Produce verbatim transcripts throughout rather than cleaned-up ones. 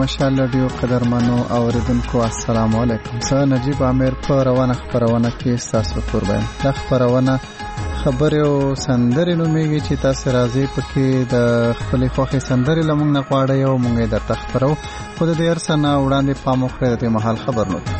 مشال رادیو قدرمنو اوریدونکو السلام علیکم. زه نجیب عامر په روانه خبرونه کې ستاسو قربان. د خبرونه خبرې او سندرې نومېږي چې تاسو راځي پکې د خپلې خوښې سندرې لمونږ نه غواړئ او مونږ یې درته خپرو. خو د دې هر څه نه وړاندې پام وکړئ د دې مهال خبرونو ته.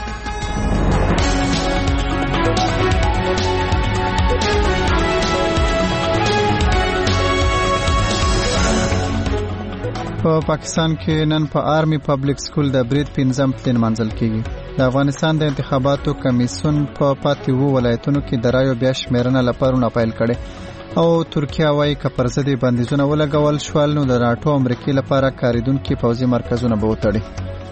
په پاکستان کې نن په آرمي پبلک سکول د برید پنځم پلین منځل کیږي. د افغانستان د انتخاباتو کمیسیون په پاتې وو ولایتونو کې د رایو بیا شمیرنه لپاره پیل کړي او ترکیه وايي که پر ضد بندیزونه ولګول شول نو د ناټو امریکای لپاره کاریدونکو پوځي مرکزونه به وتړي.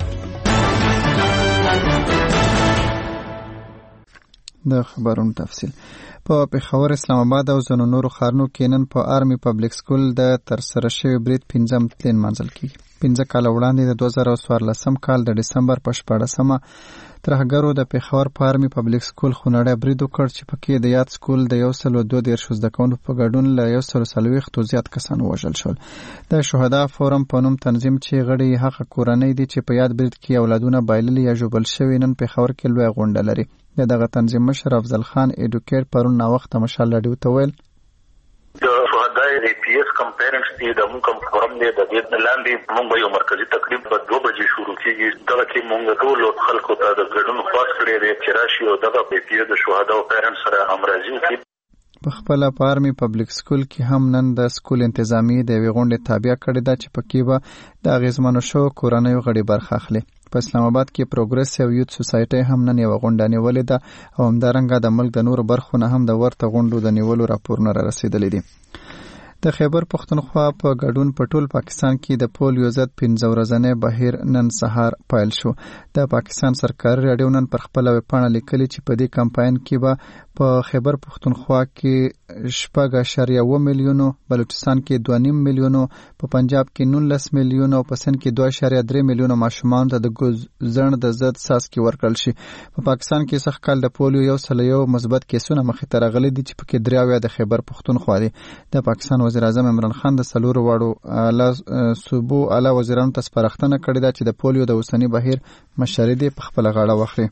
د خبرونو تفصیل په پېښور، اسلام آباد او ځینو نورو ښارونو کې نن په آرمي پبلک سکول د ترسره شوي برید پنځم پلین منځل کیږي. پنځه کاله وړاندې د دوه زره څوارلسم کال د ډسمبر په شپاړسمه ترهګرو د پېښور په آرمي پبلک سکول خونړی برید وکړ چې پکې د یاد سکول د یو سل دوه دېرش زده کوونکو په ګډون له یو سل څلوېښتو زیات کسان ووژل شول. د شهدا فورم په نوم تنظیم چې غړي هغه کورنۍ دي چې په یاد برید کې اولادونه بایللي یا ژوبل شوي نن پېښور کې لویه غونډه لري. د دغه تنظیم مشر افضل خان ایډوکیټ پرون ناوخته مشال رادیو ته ویل د شهدای ای پی ایس کم پیرنټس دي د موږ کم فورم دی د دې لاندې موږ یو مرکزی تقریب په دوه بجې شروع کیږي. دغه کې موږ ټول خلکو ته د ګډون خواست کړی دی چې راشي او دغه ای پی ایس د شهدا او پیرنټس سره همراهي وکړي. په خپل په آرمي پبلک سکول کې هم نن د سکول انتظامی د یوې غونډې تابع کړې ده چې پکې به د اغیزمنو شو کورنیو غړي برخه اخلي. په اسلام آباد کې پروګریسیو یوت سوسایټي هم نن یو غونډه نیولې ده او همدارنګه د ملک د نورو برخو نه هم د ورته غونډو د نیولو راپورونه را رسیدلي دي. د خیبر پښتونخوا په ګډون په ټول پاکستان کې د پولیو ضد پنځه ورځنی بهیر نن سهار پیل شو. د پاکستان سرکاري راډیو نن پر خپله ویبپاڼه لیکلي چې په دې کمپاین کې به په خیبر پښتونخوا کې شپږ اعشاریه اوه میلیونو، بلوچستان کې دوه نیم میلیونو، په پنجاب کې نولس میلیونو او په سند کې دوه اعشاریه درې میلیونو ماشومانو ته د ګوزڼ د ضد څاڅکي ورکړل شي. په پاکستان کې سږ کال د پولیو یو سل یو مثبت کیسونه مخې ته راغلي دي چې پکې درې اویا د خیبر پښتونخوا دي. د پاکستان وزیر اعظم عمران خان د څلورو واړو اعلی صوبو اعلی وزیرانو ته سپارښتنه کړې ده چې د پولیو د اوسني بهیر مشري دې په خپله غاړه واخلي.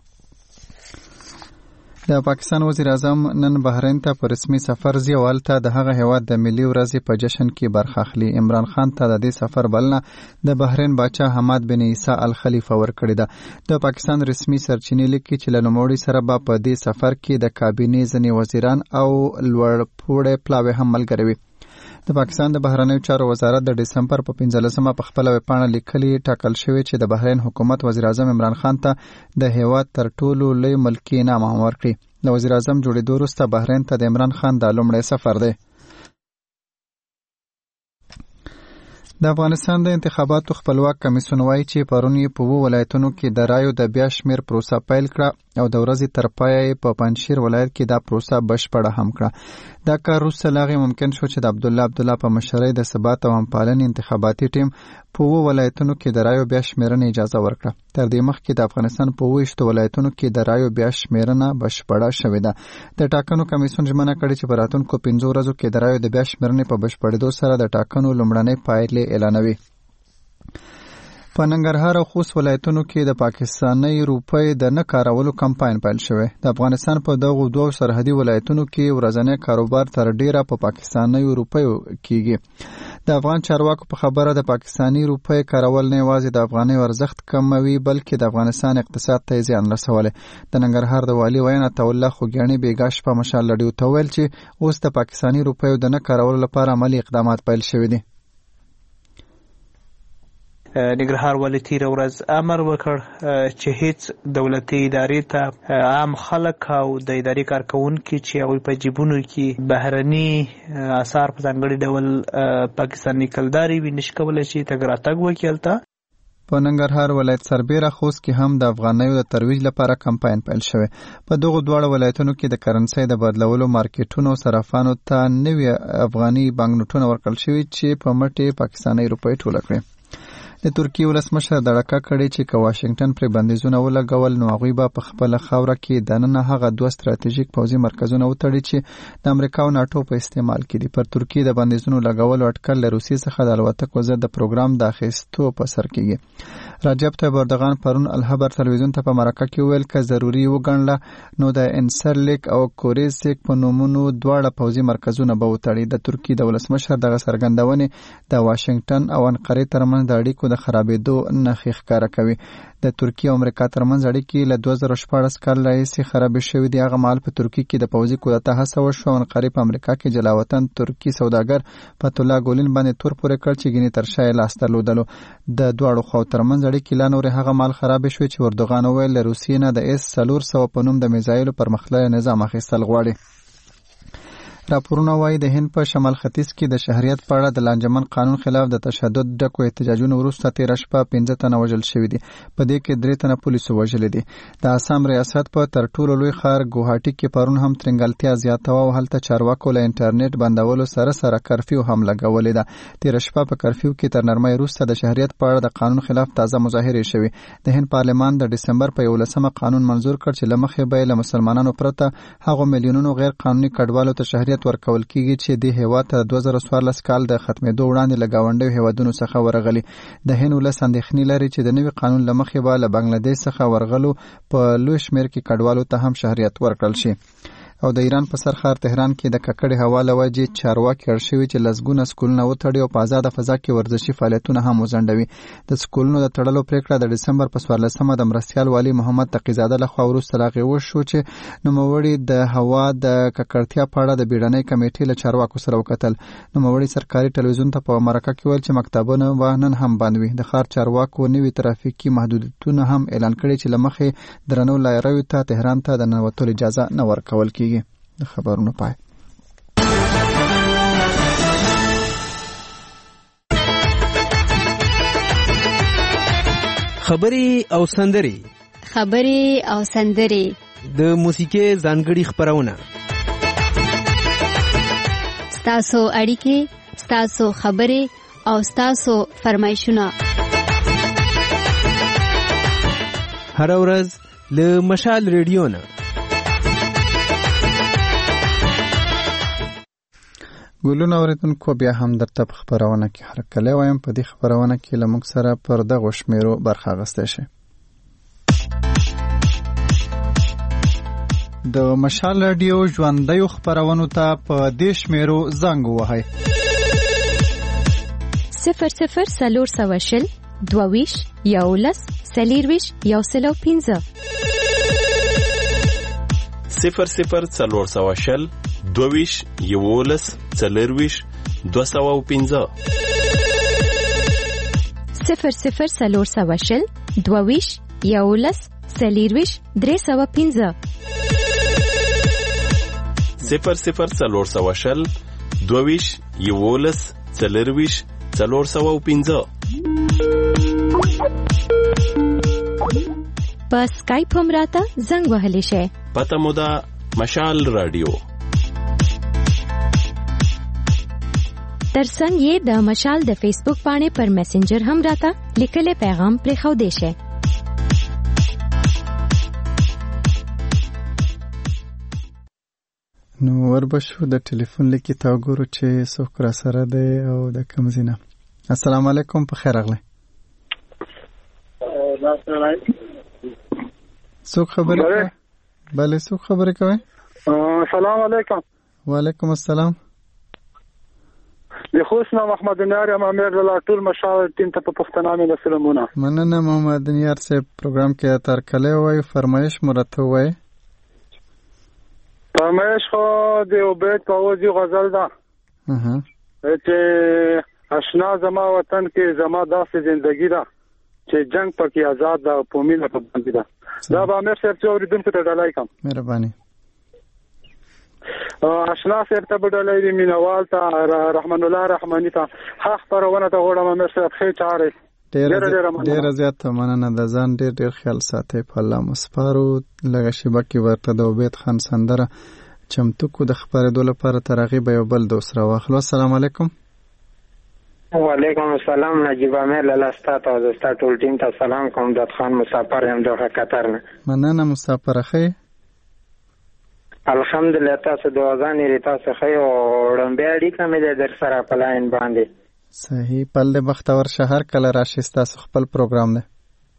د پاکستان وزیر اعظم نن بحرین ته په رسمي سفر ځي او هلته د هغه هیواد د ملي ورځې په جشن کې برخه اخلي. عمران خان ته د دې سفر بلنه د بحرین باچا حماد بن عیسی الخلیفه ورکړې ده. د پاکستان رسمي سرچینې لیکي چې له نوموړي سره به په دې سفر کې د کابینې ځینې وزیران او لوړپوړي پلاوي هم ملګري وي. د پاکستان د بهرنیو چارو وزارت د ډسمبر په پنځلسمه په خپله ویبپاڼه لیکلي ټاکل شوی چې د بحرین حکومت وزیر اعظم عمران خان ته د هیواد تر ټولو لوی ملکي انعام هم ورکړي. د وزیر اعظم جوړېدو وروسته بحرین ته د عمران خان دا لومړی سفر دی. د افغانستان د انتخاباتو خپلواک کمیسیون وایي چې پرون یې په اووه ولایتونو کې د رایو د بیا شمېر پروسه پیل کړه او د ورځې تر پایه یې په پنجشیر ولایت کې دا پروسه بشپړه هم کړه. دا کار وروسته له هغې ممکن شو چې د عبدالله عبدالله په مشرۍ د ثبات او همپالنې انتخاباتي ټیم په اووه ولایتونو کې د رایو بیا شمېرنې اجازه ورکړه. تر دې مخکې د افغانستان په اووه ویشتو ولایتونو کې د رایو بیا شمېرنه بشپړه شوې ده. د ټاکنو کمیسیون ژمنه کړې چې په راتلونکو پنځو ورځو کې د رایو د بیا شمېرنې په بشپړېدو سره د ټاکنو لومړنۍ پایلې اعلانوي. په ننګرهار او خوست ولایتونو کې د پاکستاني روپۍ د نه کارولو کمپاین پیل شوی. د افغانستان په دغو دوو سرحدي ولایتونو کې ورځنی کاروبار تر ډیره په پاکستاني روپیو کیږي. د افغان چارواکو په خبره د پاکستاني روپۍ کارول نه یوازې د افغانۍ ارزښت کموي بلکې د افغانستان اقتصاد ته زیان رسولی. د ننګرهار د والي وینا الله خوګیاڼي بیګا شپه مشال رادیو ته ویل چې اوس د پاکستاني روپیو د نه کارولو لپاره عملي اقدامات پیل شوي دي. ننګرهار والي تیره ورځ امر وکړ چې هیڅ دولتي ادارې ته عام خلک او د ادارې کارکوونکي چې هغوی په جیبونو کې بهرني اثار په ځانګړي ډول پاکستاني کلداري وي نشي کولی چې تګ راتګ وکړي. هلته په ننګرهار ولایت سربیره خوست کې هم د افغانیو د ترویج لپاره کمپاین پیل شوی. په دغو دواړو ولایتونو کې د کرنسۍ د بدلولو مارکیټونو صرافانو ته نوي افغاني بانکنوټونه ورکړل شوي چې په مټې پاکستاني روپۍ ټوله کړي. د ترکیې ولسمشر دړکه کړې چې که واشنگټن پر بندیزونه ولګول نو هغوی به په خپله خاوره کې دننه هغه دوه ستراتیژیک پوځي مرکزونه وتړي چې د امریکا او ناټو په استعمال کې دي. پر ترکیې د بندیزونو لګولو اټکل له روسیې څخه د الوتکو ضد د پروګرام د اخیستو په سر کېږي. رجب طیب اردوغان پرون الخبر تلویزیون ته په مرکه کې ویل که ضروري وګڼله نو د انسرلیک او کوریسیک په نومونو دواړه پوځي مرکزونه به وتړي. د ترکیې د ولسمشر دغه څرګندونې د واشنگټن او انقرې ترمنځ د اړیکو د خرابېدو نښې ښکاره کوي. د ترکیې او امریکا ترمنځ اړیکې له دوه زره شپاړس کال راهیسې خرابې شوې دي. هغه مهال په ترکیې کې د پوځي کودتا هڅه وشوه او انقرې په امریکا کې جلاوطن ترکي سوداګر فتح الله ګولین باندې تور پورې کړ چې ګینې تر شا یې لاس درلودلو. د دواړو خواو ترمنځ اړیکې لا نورې هغه مهال خرابې شوې چې اردوغان وویل له روسیې نه د اس څلور سوه په نوم د میزایلو پرمختللی نظام اخیستل غواړي. راپورونه وایي د هند په شمال ختیځ کې د شهریت په اړه د لانجمن قانون خلاف د تشدد ډکو احتجاجونو وروسته تېره شپه پنځه تنه وژل شوي دي. په دې کې درې تنه پولیسو وژلي دي. د آسام ریاست په تر ټولو لوی ښار ګوهاټي کې پرون هم ترنګلتیا زیاته وه او هلته چارواکو له انټرنیټ بندولو سره سره کرفیو هم لګولې ده. تېره شپه په کرفیو کې تر نرمۍ وروسته د شهریت په اړه د قانون خلاف تازه مظاهرې شوې. د هند پارلمان د ډسمبر په یولسمه قانون منظور کړ چې له مخې به یې له مسلمانانو پرته هغو میلیونونو غیر قانوني کډوالو ته شهریت ورکول کېږي چې د هیواد ته دوه زره څوارلس کال د ختمېدو وړاندې له ګاونډیو هیوادونو څخه ورغلي. د هند ولس اندېښنې لري چې د نوي قانون له مخې به له بنګلادیش څخه ورغلو په لوی شمېر کې کډوالو ته هم شهریت ورکړل شي. او د ایران په سر ښار تهران کې د ککړې هوا له وجې چارواکي اړ شوي چې لسګونه سکولونه وتړي او په آزاده فضا کې ورزشي فعالیتونه هم وځنډوي. د سکولونو د تړلو پریکړه د ډسمبر په څوارلسمه د مرستیال والي محمد تقیزاده لخوا وروسته لاغې وشو چې نوموړي د هوا د ککړتیا په اړه د بیړنۍ کمیټې له چارواکو سره وکتل. نوموړي سرکاري ټلویزیون ته په مرکه کې ویل چې مکتبونه به نن هم بند وي. د ښار چارواکو نوي ترافیکي محدودیتونه هم اعلان کړي چې له مخې درنو لاریو ته تهران ته د ننوتلو اجازه نه ورکول کېږي. د خبرونو پای. خبري او سندري خبري او سندري د موسیقي ځانګړي خبرونه ستاسو اړیکې ستاسو خبري او ستاسو فرمایشونه هر ورځ له مشال ریډیو نه. ګلونه اوریدونکو بیا هم درته په خبرونه کې هرکلی وایم. په دې خبرونه کې له موږ سره پر دغو شمیرو برخه اخیستی شئ. د مشال راډیو ژوندیو خبرونو ته په دې شمیرو زنګ ووهئ: صفر صفر څلور سوه شل دوه ویشت یولس څلېرویشت یو سل او پنځه صفر صفر څلور سوه شل دوه ویشت یولس څلېرویشت دوه سوه او پنځه صفر صفر څلور سوه شل دوه ویشت یولس څلېرویشت درې سوه پنځه صفر صفر څلور سوه شل دوه ویشت یولس څلېرویشت څلور سوه او پنځه. په سکایپ هم راته زنګ وهلی شئ. پته مو ده مشال راډیو. ترڅنګ یې د مشال د فیسبوک پاڼې پر میسنجر هم راته لیکلی پیغام پرېښودی شئ. نو وربشو د ټلیفون لیکي ته وګورو چې څوک را سره دی او د کوم ځای نه. السلام علیکم، په خیر راغلی. څوک خبرې کوي؟ بله، څوک خبرې کوي؟ السلام علیکم. وعلیکم السلام. د خوست نه محمد نیار یم، امیر له ټول مشاور ټیم ته په پښتنه مې سلامونه. مننه محمد نیار صاحب، پروګرام کې تر کله وای فرمایش مرته وای. فرمایش خو د عبید پاوزی غزل ده اها چې آشنا زما وطن کې زما داسې ژوندۍ ده چې جنگ پکې آزاد ده، په مینه په باندې ده. دا به امیر صاحب چې اوریدونکو ته ډالۍ کوم. مهرباني. آشنا صاحب ته بدلای دی، مینوال ته، رحمان الله رحمانی ته، حق پرونه ته غوړم امیر صاحب خې چاره. ډېر ډېر زیات مننه. د ځان ډېر ډېر خیال ساتي. په الله مسپارو. لږه شیبه کې ورته د عبید خان سندره چمتو کو د خبرېدو لپاره تر هغې به یو بل دوست راواخلو. السلام علیکم. وعلیکم السلام. نجیب امیر لاله ستاسو او د ستاسو ټول ټیم ته سلام کوم. د خان مسافر هم دوه قطر نه. مننه مسافر خې. الحمدلله تاسو دعاګانې لري تاسو خې او وړاندې اړیکه مې در سره په لاین باندې. صحیح. پل بختور شهر کله راشي تاسو خپل پروګرام ده.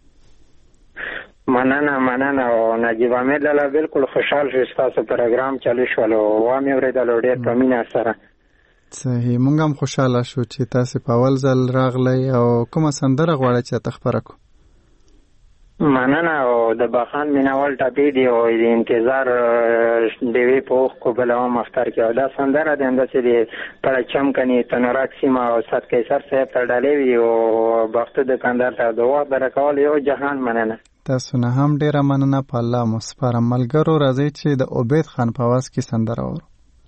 مننه مننه او نجیب امیر لاله بالکل خوشحال شو تاسو پروګرام چالو شول او و مې ورېدل ډېر په مینه سره. صحیح. مونږ هم خوشاله شو چې تاسو په اول ځل راغلی او کومه سندره غواړئ چې تخبره کو. مننه او د بخان مینوال ټاپی دی او د انتظار دی وی په خو بل هم اختر کې او دا سندره د انداسې دی پرچم کني تنورات سیما او صد قیصر صاحب تر ډالې وی او بخت د کاندار ته دوه درکول یو جهان. مننه. تاسو نه هم ډیره مننه. په الله مو سپارم. ملګرو راځي چې د عبید خان په आवाज کې سندره اورو.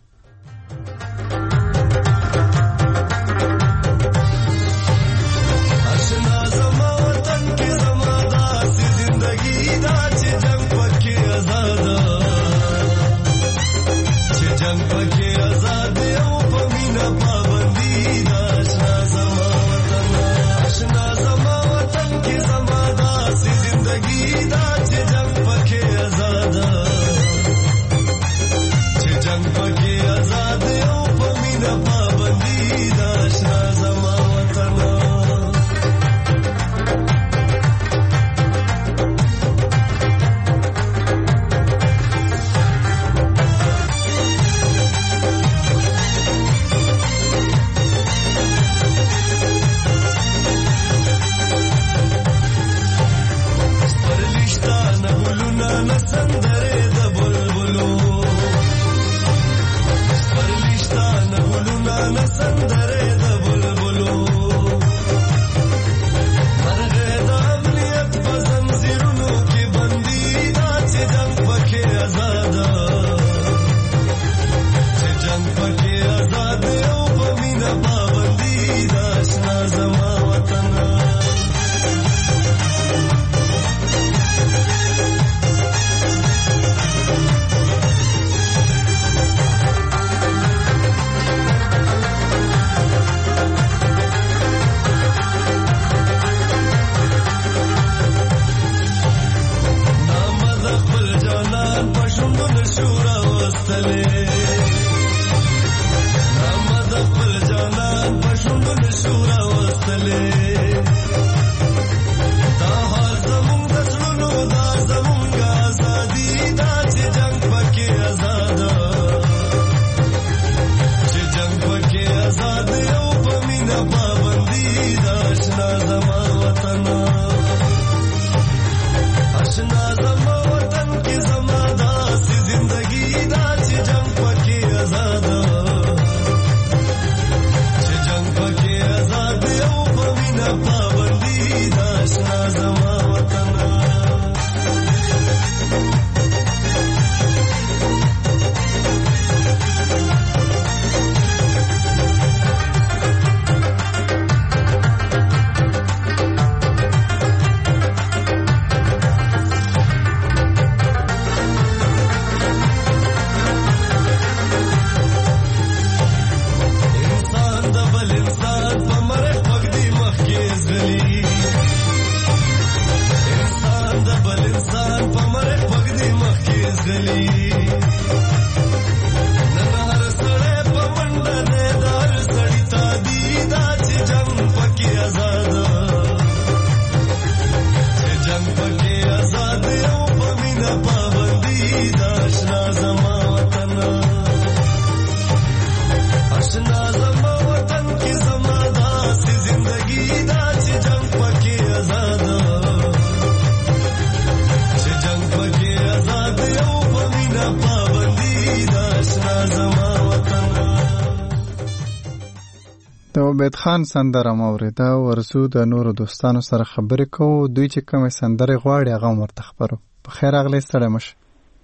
عبید خان سندره موریده ورسو د نورو دوستانو سره خبرې کوو. دوی چې کومې سندرې غواړي هغه هم ورته خبرو. په خیر راغلی ستړی مشه.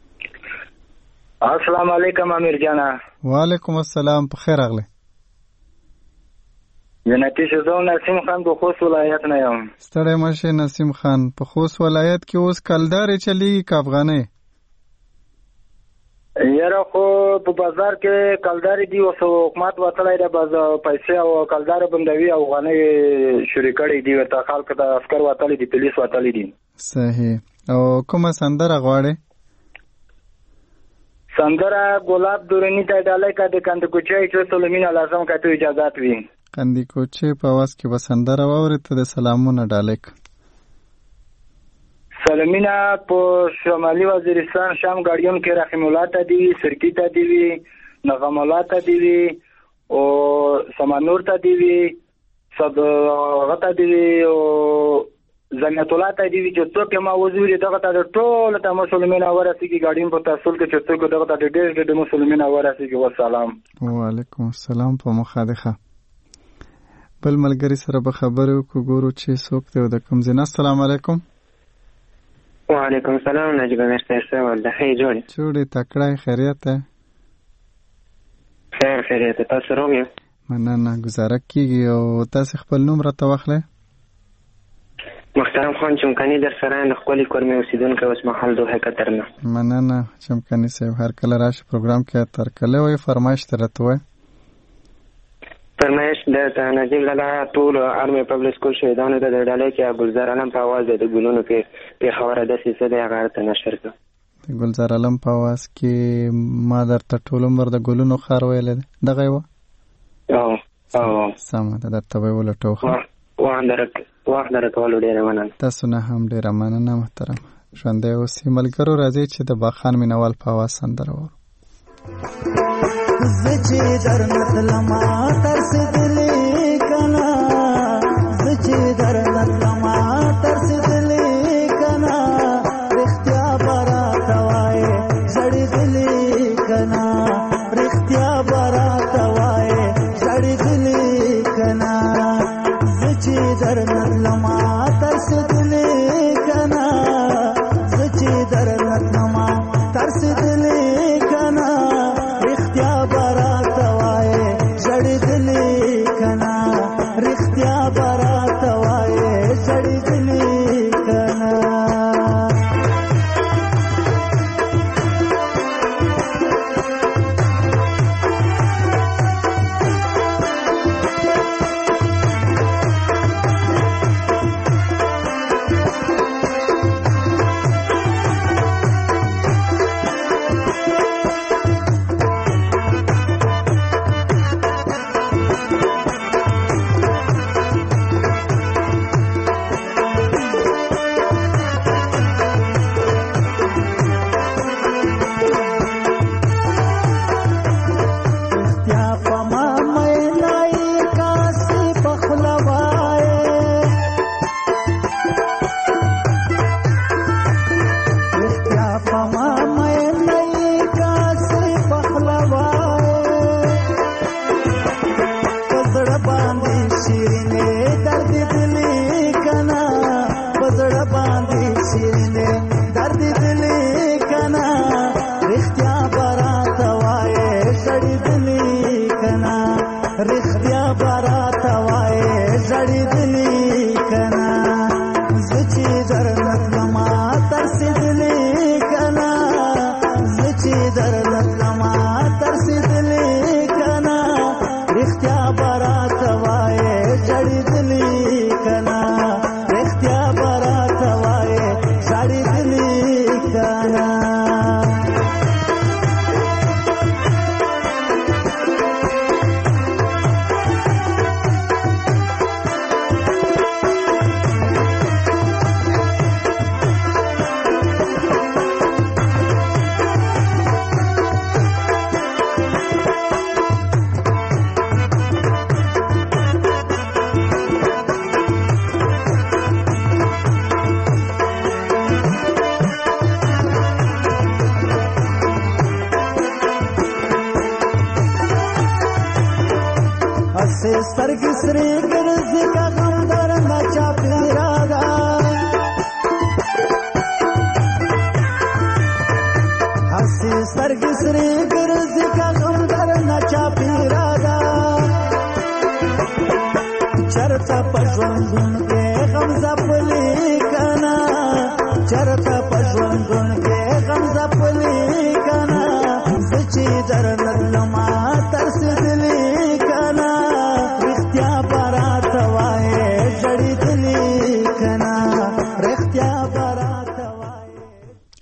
السلام علیکم امیر جانا. وعلیکم السلام. په خیر راغلی. جنتی شزو نسیم خان په خوست ولایت نه یم. ستړی مشه نسیم خان. په خوست ولایت کې اوس کلدارې چلیږي که افغانۍ؟ یاره خو په بازار کې کلداري دي او حکومت وتلی ده باز پیسې او کلدار بندوي او غنۍ شروع کړي دي ورته خلکو ته عسکر وتلی دي پولیس وتلی دي. صحیح. او کومه سندره غواړې؟ سندره ګلاب دورانی ته ډالۍ کا د کند کوچي چې سلمینا لازم کا ته اجازه وي. کندی کوچي په واس کې به سندره واورې ته د سلامونه ډالۍ کا. سلمینا په شمالي وزیرستان شام ګاډیون کې رحیم الله ته دی، سرکی ته دی، نغم الله ته دی او سمانور ته دی، صد غته دی او زنیت الله ته دی چې څوک ما وزوري دغه ته ټول ته مسلمانانه ورسیږي ګاډیون په تاسو کې چې څوک دغه ته ډېر ډېر مسلمانانه ورسیږي. والسلام. وعلیکم السلام. په مخادخه بل ملګری سره به خبرو کو ګورو چې څوک دی د کوم ځای. السلام علیکم. وعلیکم السلام. نجیب مرسته ولده هی جوړی جوړی تکړه خیریت ده؟ خیر خیریت. تاسو روغ یې؟ مننه. گزاره کیږي او تاسو خپل نوم راته واخلئ. محترم خان چمکنی در سره د خپل کورمه اوسیدونکو اوس محل دوه کترنه. مننه چمکنی صاحب. هر کله راشه پروګرام کې تر کله وي فرمایش ترته وي. فرمایش د نجیب لاله ټول ارمي پبلک سکول شهیدانو د ډالۍ کې ګلزار علم په आवाज د ګلونو کې په خبره د سیسه د هغه ته نشر کړ. ګلزار علم په आवाज کې ما درته ټول عمر د ګلونو خار ویل دغه و. او او سم ده درته ویل ټوخه. واه درک واه درک ولې ډیر مننه. تاسو نه هم ډیر مننه محترم. ژوندې اوسې ملګرو. راځي چې د باخان مینوال په आवाज سندره وو. زچې در نتلما ترس دلې کنا زچې در نتلما ترس دلې کنا رښتیا برا توای زړې دلې کنا رښتیا برا توای زړې دلې کنا زچې در نتلما ترس دلې کنا زچې در نتلما ترس دلې کنا رښتیا برا توای زړې دلې کنا رښتیا برا توای زړې دلې کنا.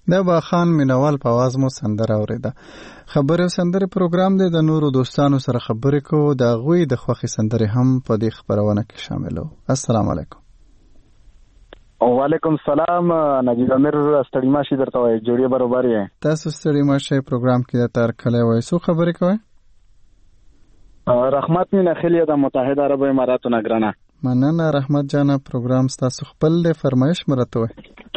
دا با خان مینوال په आवाज مو سندره اوریده. خبرې او سندرې پروګرام دی، د نورو دوستانو سره خبرې کوو، د هغوی د خوښې سندرې هم په دې خبرونه کې شاملو. السلام علیکم. وعلیکم السلام. نجیب امیر ستړي ماشي درته وایي، جوړې برابر یې. تاسو ستړي ماشي پروګرام کې د تار کله وایي څو خبرې کوئ؟ رحمت مینه خیلی د متحده عرب اماراتو نه ګرانه. مننه رحمت جانه، پروګرام ستاسو خپل دی، فرمایش مرته وایي.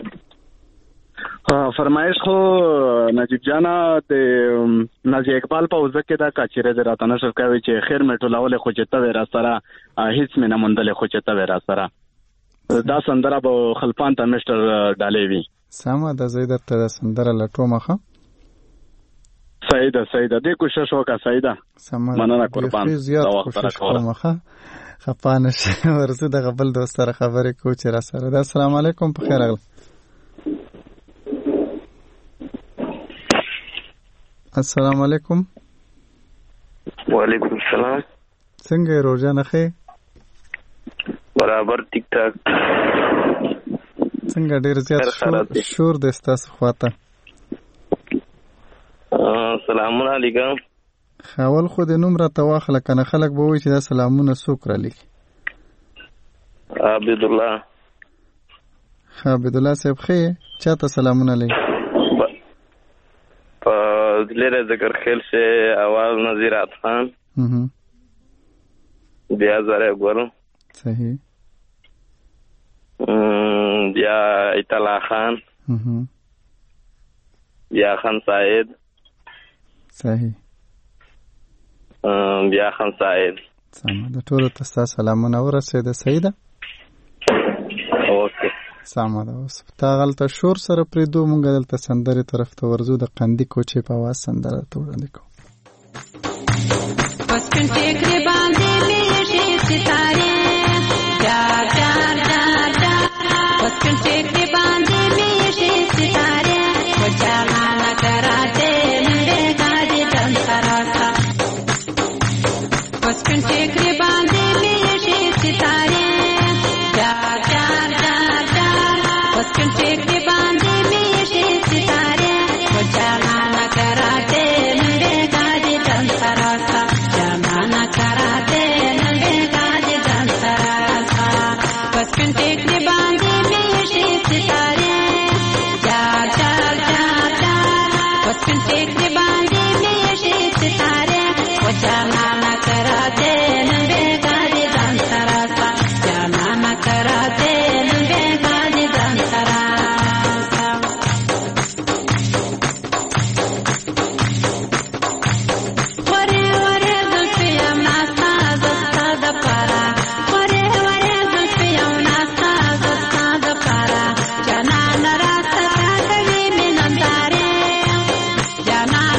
فرمایش خو نجیب جانا د نازي اقبال په وزه کې دا کاچره د راتنه شو کوي چې خیر مې ټولول خو چې ته ورا سره هیڅ مې نه مندل خو چې ته ورا سره دا سندره به خلپان ته مستر ډالې وی. سمه د زیدر ته سندره لټو مخه سیده سیده دې کوشش وکړه سیده. سمه مننه قربان. زیات کوشش کوم مخه خپانه ورته د قبل دوست سره خبرې کو چې را سره. السلام علیکم، په خیر راغلی. السلام علیکم. وعلیکم السلام. څنګه یې روزانه خې؟ برابر ټیک ټاک. څنګه ډیر زیات شور شور د ستاسو خواته؟ سلامونه علیکم. خاول خو د نوم را تواخله کنه خلک به وایي چې دا سلامونه څوک را لیکي؟ عبد الله. عبد الله صاحب خې چاته سلامونه لیکي؟ لره ذکر خیل سے اول نظیر عطفان بیا زره ګورم صحیح بیا ایتلا خان بیا خان سعید صحیح بیا خان سعید. سمه د ټولو ته سلامونه ورسېده سیده. اوکې سمه ده. اوس تا غلطه شور سره پرېږدو، مونږ دلته سندرې طرف ته ورځو، د قندي کوچې په اواز سندره ته وړاندې کوو. پسکن ټیکرې باندې میشي ستارې جار جار جار جار پسکن ټیکرې باندې میشي ستارې و جانانا کراتے منډې گاډي دن سراسا پسکن ټیکرې باندې میشي ستارې جار جار جار جار پسکن ټیکرې باندې میشي ستارې و جانانا کراتے منډې گاډي دن سراسا جانانا کراتے منډې گاډي دن سراسا پسکن ټیکرې باندې میشي ستارې جار جار جار جار پسکن ټیکرې باندې میشي ستارې و جانانا کراتے منډې گاډي دن سراسا جانانا کراتے منډې گاډي دن سراسا وره وره زلفې یم ناستا زستا د پاره وره وره زلفې یم ناستا زستا د پاره جانان راسته تا کوي مینندارې جانان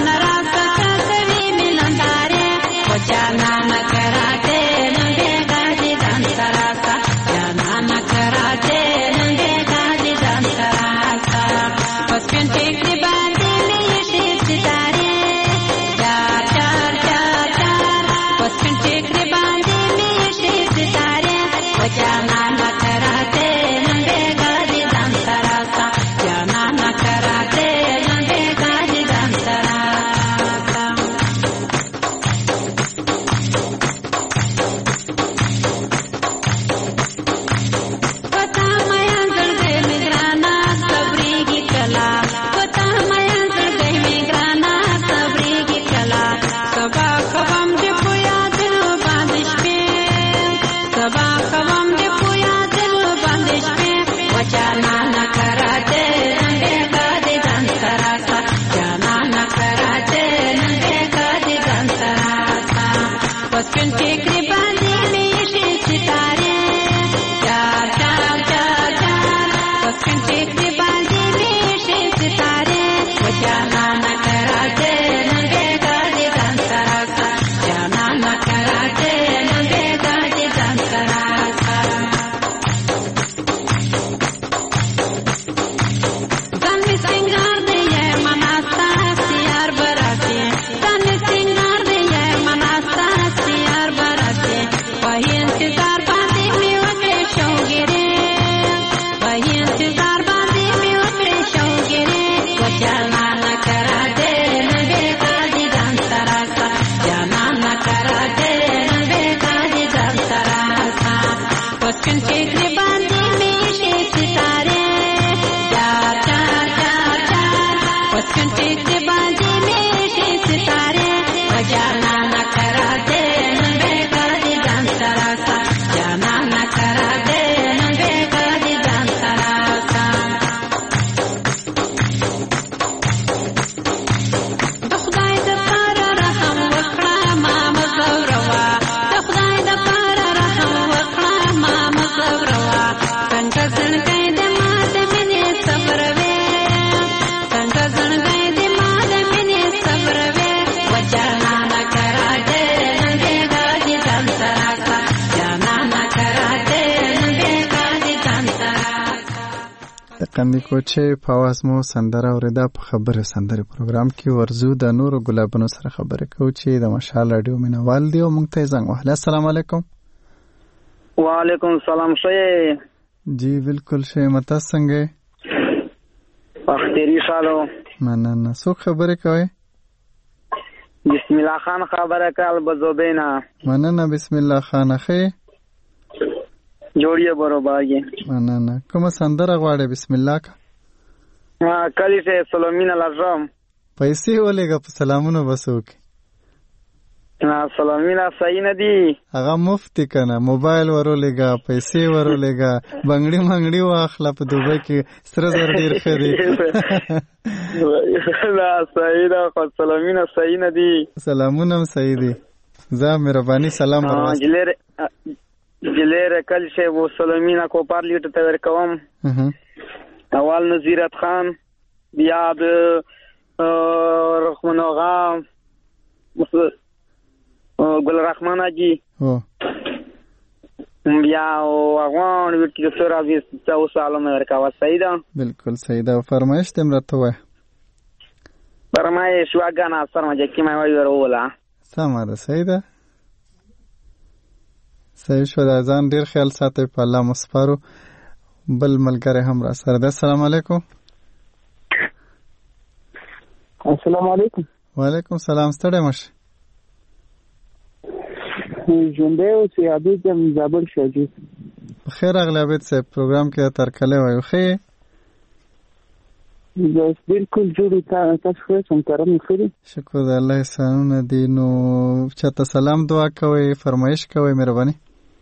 बचपन से बांधे मेरे सितारे बजाना न करा दे बेकार जान सारा सा जाना न करा दे बेकार जान सारा सा खुदाई द पार रहम वकड़ा माम गौरवा खुदाई द पार रहम वकड़ा माम गौरवा कंठ जन गए दे माद मने सबर वे कंठ जन गए दे माद मने सबर वे वजाना न करा दे बेकार जान सारा सा जाना न करा दे बेकार जान सारा د قندي کوچې په اواز مو سندره اورېده. په خبره سندره پروګرام کې ورزو د نورو ګلابونو سره خبرې کوو چې د مشال راډیو مینوال دی او موږ ته زنګ وهله. السلام علیکم. وعلیکم السلام. شه جی بالکل شه متا څنګه اختری سالو مننه. څوک خبرې کوي؟ بسم الله خان خبره کال بزوبینا. مننه بسم الله خان خې جوړیه برابرګي. مننه. کومه سندره غواړې؟ بسم الله کا. ها کلی ته سلامین لازم. پیسې ولېګه په سلامونو بسوک. ها سلامین صحیح نه دی. هغه مفت کنه موبایل ورولېګه پیسې ورولېګه بنگړي منګړي واخله په دوبه کې سره زر ډیر خري. لا صحیح دا خو سلامین صحیح نه دی. سلامونه صحیح دي. زه مهرباني سلام ورواس. جلیر جلیر کل شه و سلمینا کو پار لیټ ته ورکوم. اول نذیرت خان بیا د رحمان آغا گل رحمان اجی بیا افغان ورکی سره بیس څو سالو مې ورکاوه. صحیح ده بالکل صحیح ده. فرمایش تم راته وای. فرمایش واګانا سره ما چې ما وای ورولا. سمه ده صحیح ده. صحیح شو. د ځان ډیر خیال ساتي په الله مصفارو. بل ملګری هم را سره ده. السلام علیکم. السلام علیکم. وعلیکم السلام. ستړی مشه. ژوندی اوسې عبید یم زابل شاجي. بخیر راغلی عبید صاحب. پروګرام کې ترکلی وایو ښه بس بالکل جوړ. تاسو خو سم کرم خوري. شکر د الله احسانونه دي. نو چاته سلام دعا کوئ فرمایش کوئ مهرباني.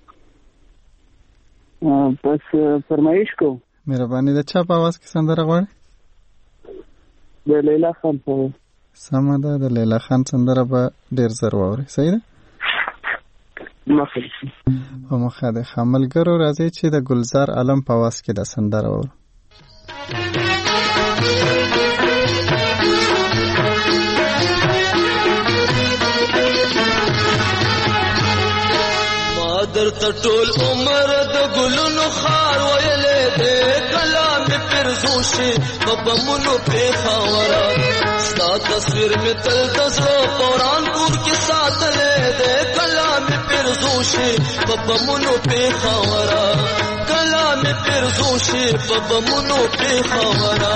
بس فرمایش کو مهرباني. د چا په आवाज کې سندره غواړي؟ د لیلا خان په. سمه ده. د لیلا خان سندره به ډیر زر واوري. صحیح ده. مخه او مخه د خاملګرو راځي چې د ګلزار عالم په आवाज کې د سندره واوري. در ټول عمر د ګلونو خار ویلې دې کلام پرزوشي ببمونو په خاورا ستا تصویر می تل دزړو قرآن پور کې ساتلې دې کلام پرزوشي ببمونو په خاورا کلام پرزوشي ببمونو په خاورا.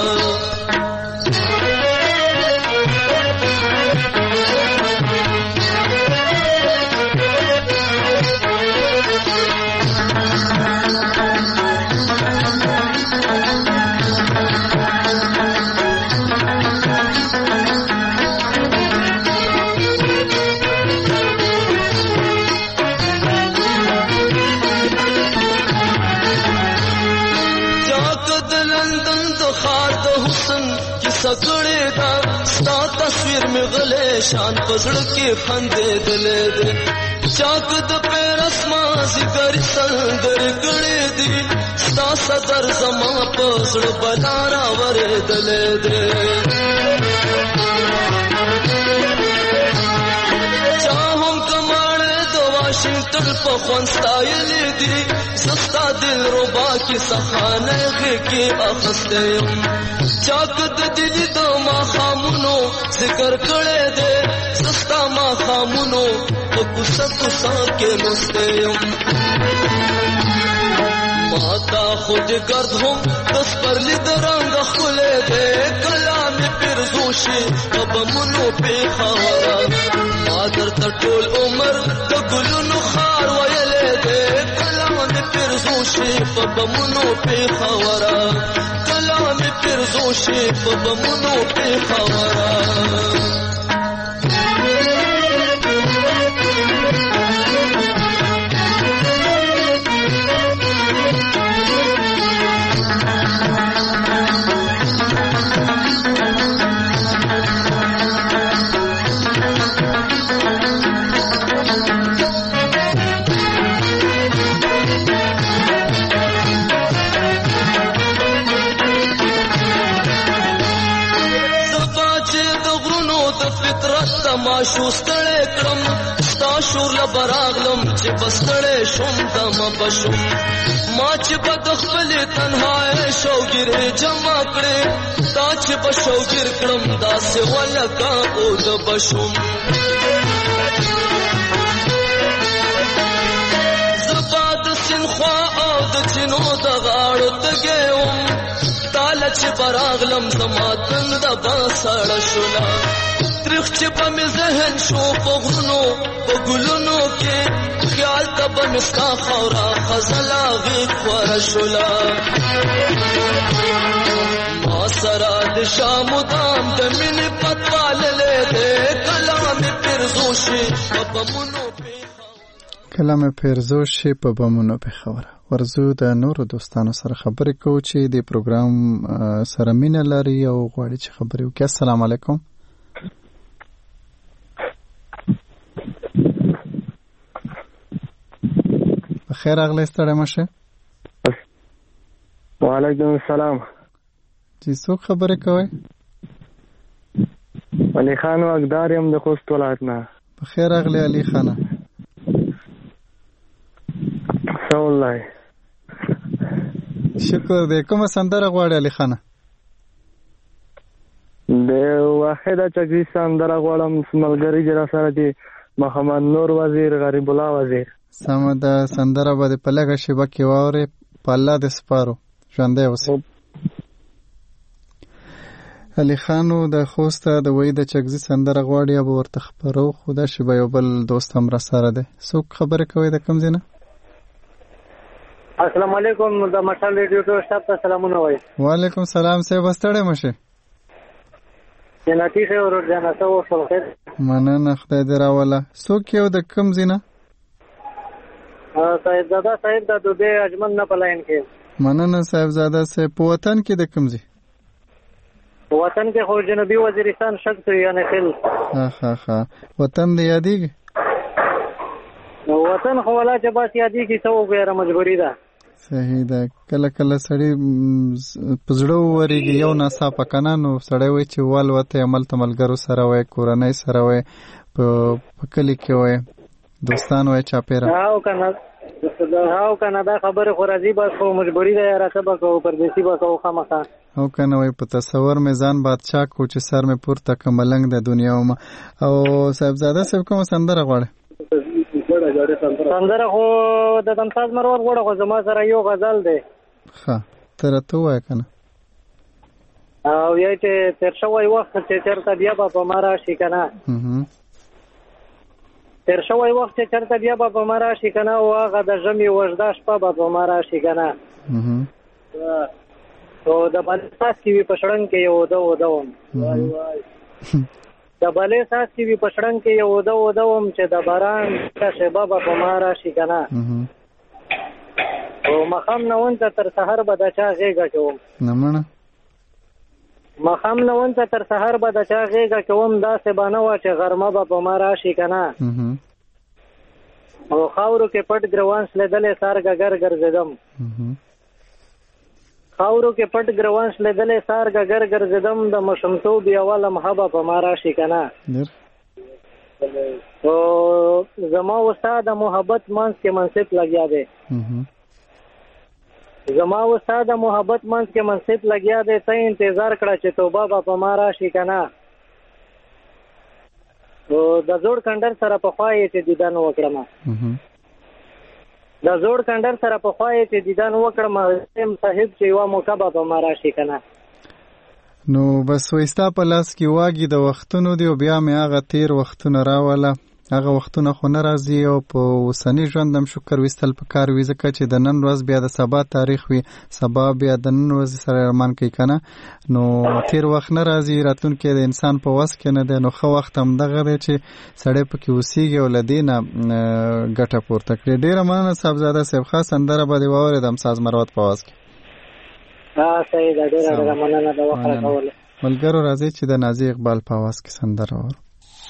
سګړې دا ستا تصویر می غلې شان پزړ کې خندې دلې دې چاک د پیر اسما ذکر سندر کړې دې ستا صدر زما پزړ بلارا ور دلې دې چاهم کمال د واشنگټن په خون ستایلې دې سستا دل ربا کې سخانه کې اخستم چاک د دل د ما خامونو ذکر کړه دې سستا ما خامونو په کوڅه کوڅه کې لستم ماتا خود گرد هم دس پر لید رنگ خله دې کلام پرزوشي اب منو په خاورا درته ټول عمر د ګلونو خار ویلې دې کله مې پرزو شي په بمونو پیښوره کله مې پرزو شي په بمونو پیښوره ما شو ستړی کړم ستا شور له براغلم چې بستړی شوم دمه بشوم ما چې به د خپلې تنهایۍ شوګیرې جمع کړې دا چې به شوګیر کړم داسې ولکه اوده بشوم زه به د سیند خوا او د چینو د غاړو تږی وم تاله چې براغلم زما تنده به سړه شوله تریخ چې په مې ذهن شو په غرونو په ګلونو کې خیال ته به مې ستا خاوره خزله غېږ خوره شوله ما سره د شامو دام د مینې پت پاللی دی کله مې پیرزو شي په بمونو کله مې پیرزو شي په بمونو پیښوره. ورځو د نورو دوستانو سره خبرې کوو چې د پروګرام سره مینه لري او غواړي چې خبرې وکړي. السلام علیکم. خیر اغلی ستړی مشه. وعلیکم السلام. جی څوک خبرې کوئ؟ علي خان واقدار یم د خوست ولایت نه. بخیر اغلی علي خانه. ښه والله. شکر دی. کومه سندره غواړي علي خانه؟ د واحده چکزي سندره غواړم ملګري چې راسره دي محمد نور وزیر غریب الله وزیر. سمه ده سندره به د په لږه شیبه کې واورې په الله د سپارو ژوندی اوسې. علي خانو د خوسته د وی د چکزي سندره غواړي به ورته خپرو خو دا شیبه یو بل دوست هم راسره دی. څوک خبرې کوي د کوم ځای نه؟ السلام علیکم د مشال ریډیو ټول سټاف ته سلامونه وایي. وعلیکم سلام صاحب ستړی مشه. جنتی شه ورور جانا ته وشو خیر. مننه خدای دې راوله. څوک یو د کوم ځای نه؟ صاحب زاده صاحب د دوبه اجمن نه پلاین کې. مننه صاحب زاده صاحب. په وطن کې د کوم ځای؟ په وطن کې خو جنوبي وزیرستان شک ته یعنی خل. ها ها ها وطن دې یادېږي؟ وطن خو ولا چې بس یادېږي څه وګوره مجبوري ده. صحیح ده. کله کله سړی په زړه وورېږي یو ناڅاپه که نه نو سړی وایي چې والوته هملته ملګرو سره وای کورنۍ سره وای په کلي کې وای دوستان وای چاپېره. هاو که نه هاو که نه دا خبرې خو راځي بس خو مجبوري ده یاره څه به کوو پردیسي به کوو خامخا. او که نه وای په تصور مې ځان بادشاه کو چې سر مې پورته که ملنګ د دنیا ومه. او صاحبزاده صاحب کومه سندره غواړې؟ سندره خو د تمتاز مرور غواړه خو زما سره یو غزل دی. ښه ته راته ووایه که نه. او یا چې تېر شوی وخت چې چېرته بیا به په ما راشي که نه تېر شوی وخت چې چېرته بیا به په ما راشي که نه او هغه د ژمي وژده شپه به په ما راشي که نه او د بلې ساس کې وي په شړنګ کې یو اوده اوده وم د بلې ساس کې وي په شړنګ کې یو اوده اوده وم چې د باران شیبه به په ما راشي که نه او مخام نون ته تر سحر به د چا غېږه کې وم نمنه مخام نون ته تر سحر به د چا غېږه کې وم داسې به نه وه چې غرمه به په ما راشي که نه او خاورو کې پټ ګروان سلیدلی سار ګګر ګرځېدم خاورو کې پټ ګروان سلیدلی سار ګګر ګرځېدم د ماشومتوب یوه لمحه به په ما راشي که نه او زما وستا د محبت منځ کې منصب لګیا دی زما وستا د محبت منځ کې منصب لګیا دی ته انتظار کړه چې توبه به په ما راشي که نه او د زوړ کندر سره پخوا یې چې دیدن وکړم د زوړ کندر سره پخوا یې چې دیدن وکړم صاحب چې یوه موقع به په ما راشي که نه نو بس وایستا په لاس کې واګي د وختونو دی او بیا مې هغه تیر وختونه راوله هغه وختونه خو نه راځي او په اوسني ژوند هم شکر ویستل پکار وي ځکه چې د نن ورځ بیا د سبا تاریخ وي، سبا بیا د نن ورځ سره ارمان کوي کنه، نو تیر وخت نه راځي، راتلونکی د انسان په وس کې نه دی، نو ښه وخت هم دغه دی چې سړی پکې اوسېږي او له دې نه ګټه پورته کړي. ډېره مننه صاحبزاده صاحب، ښه سندره به دې واورېدم ساز مروت په اواز کې. صحیح ده، ډېره ډېره مننه د وخت راکولو. ملګرو راځئ چې د نازي اقبال په اواز کې سندره واورو.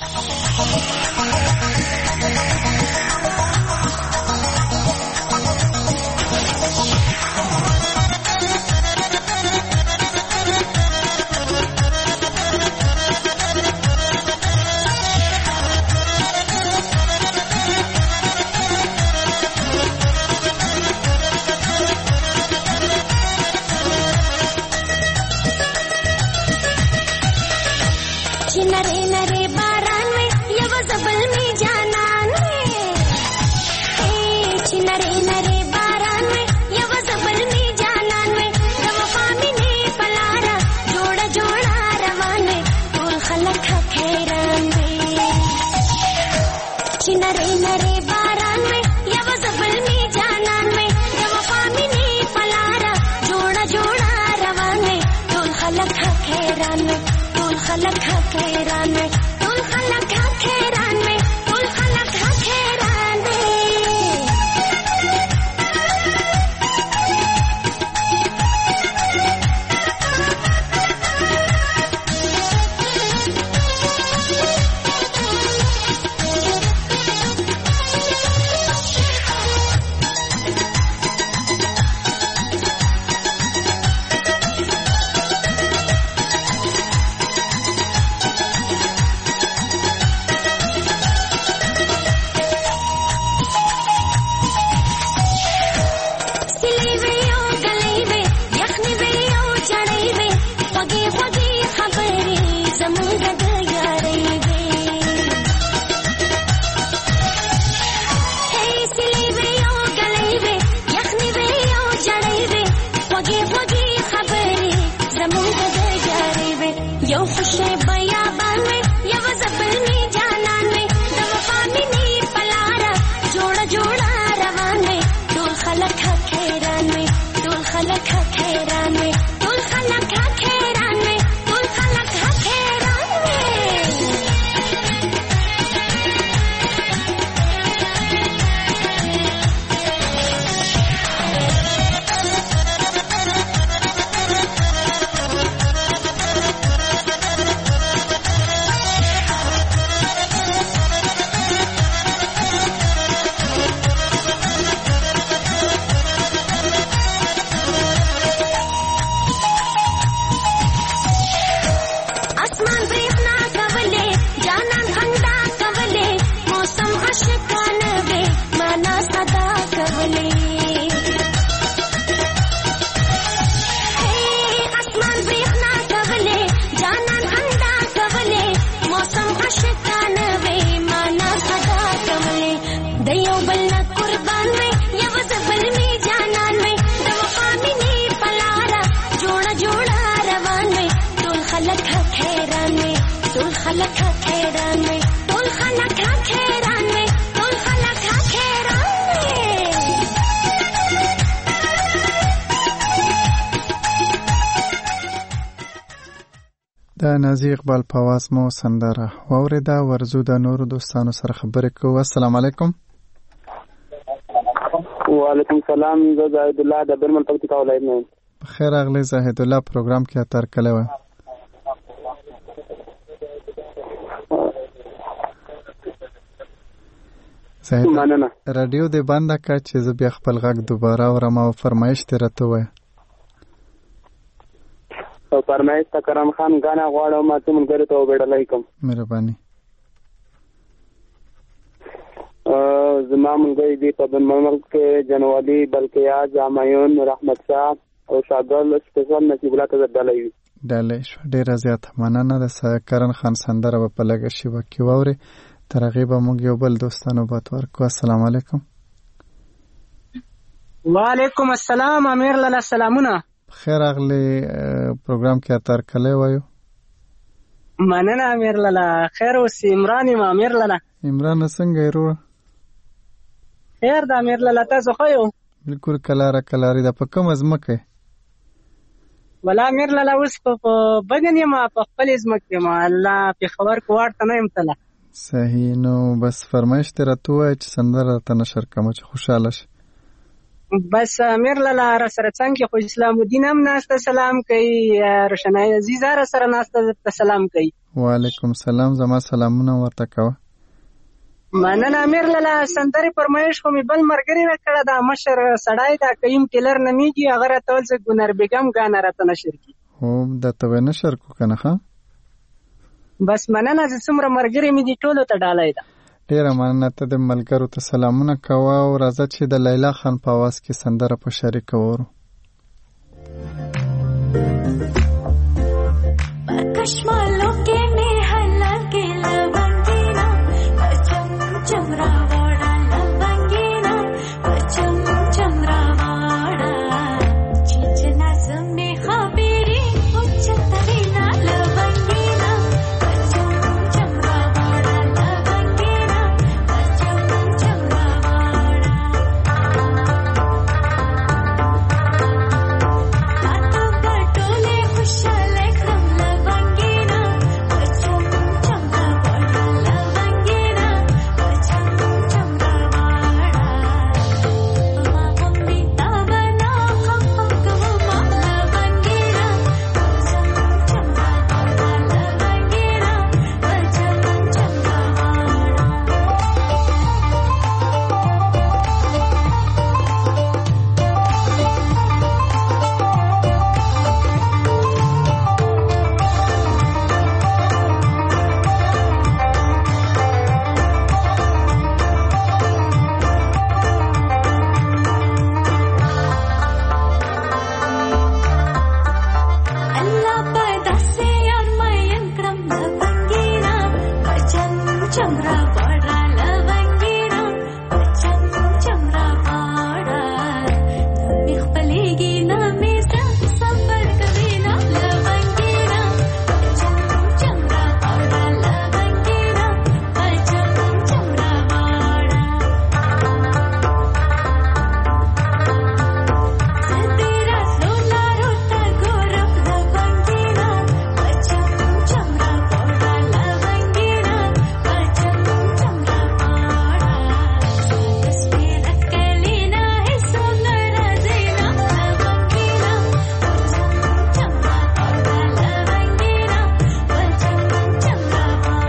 د نازي اقبال په اواز مو سندره واورېده. ورزو د نورو دوستانو سره خبرې کوو. السلام علیکم. وعلیکم سلام. زه زاهد الله د برمل پکتیکا ولایت نه یم. بخیر راغلی زاهد الله. پروګرام کې اتر کله و؟ زاهد مننه. رادیو دې بنده کړه چې زه بیا خپل غږ دوباره اورم او فرمایش دې راته ووایه. او فرمایش تکرم خان غانا غواړم ما ته مونږ ته وبېړلای کوم. مهرباني. زما مونږ دې په بنمل کې جنوالي بلکې جامعون رحمت شاه او شاګل سپیشل نصیب الله ته ډالۍ ډالۍ شو. ډېره زیاته مننه. د کرن خان سندره په لګه شی وکي ووري ترغه به مونږ یو بل دوستانو بات ورکو. السلام علیکم. وعلیکم السلام. امیر لاله سلامونه. خیر اغلی. پروګرام کې اتر کله وایو؟ مننه امیر لالا. خیر اوس عمران یم امیر لالا. عمران څنګه یې وروړه؟ خیر د امیر لالا، تاسو ښه یو؟ بالکل کلاره کلارې ده. په کومه ځمکه یې؟ ولا امیر لالا اوس په بګن یم، په خپلې ځمکې یم. الله پېښور کې واټ ته نه یم تللی. صحیح. نو بس فرمایش دې راته ووایه چې سندره راته نشر کړمه چې خوشحاله شي. بس امیر لالا را سره څنګه خو اسلام الدین هم ناسته سلام کوي، روشنای عزیزه را سره ناسته سلام کوي. وعلیکم سلام. زما سلامونه ورته کوه. مننه امیر لالا. سندرې فرمایش خو مې بل ملګري راکړه، دا مشر سړی دا قیم ټیلر نومیږي، هغه راته ویل چې ګونر بیګم ګانه راته نشر کړي. هو درته به نشر کړو که نه؟ ښه بس مننه. چې څومره ملګري مې دي ټولو ته ډالۍ ده. ډیره مننه. ته د ملګرو ته سلامونه کوه او راځه چې د لیلا خان په اواز کې سندره په شریکه وورو. کشمالو کې نه حلا کې لونګینا پچم چمرا واړه لونګینا پچم چمرا واړه چې نظم می خبري او چترینا لونګینا پچم چمرا واړه لونګینا پچم چمرا واړه تاسو پټولې خوشاله کړم لونګینا پچم چمرا واړه لونګینا پچم چمرا واړه ما هم دې تا بنا خفق کوما لونګینا پچم چمرا واړه لونګینا پچم چمرا الله پداسه یار مې کړم لونګینا پچم چمرا واړه لونګینا پچم چمرا واړه مې خپلېږي نه مې سفر کوي نه لونګینا پچم چمرا واړه لونګینا پچم چمرا واړه تیرا سولا روتا ګورم لونګینا پچم چمرا واړه لونګینا پچم چمرا واړه تسبیح کلینا هیڅو ناراضینا لونګینا پچم چمرا واړه لونګینا پچم چمرا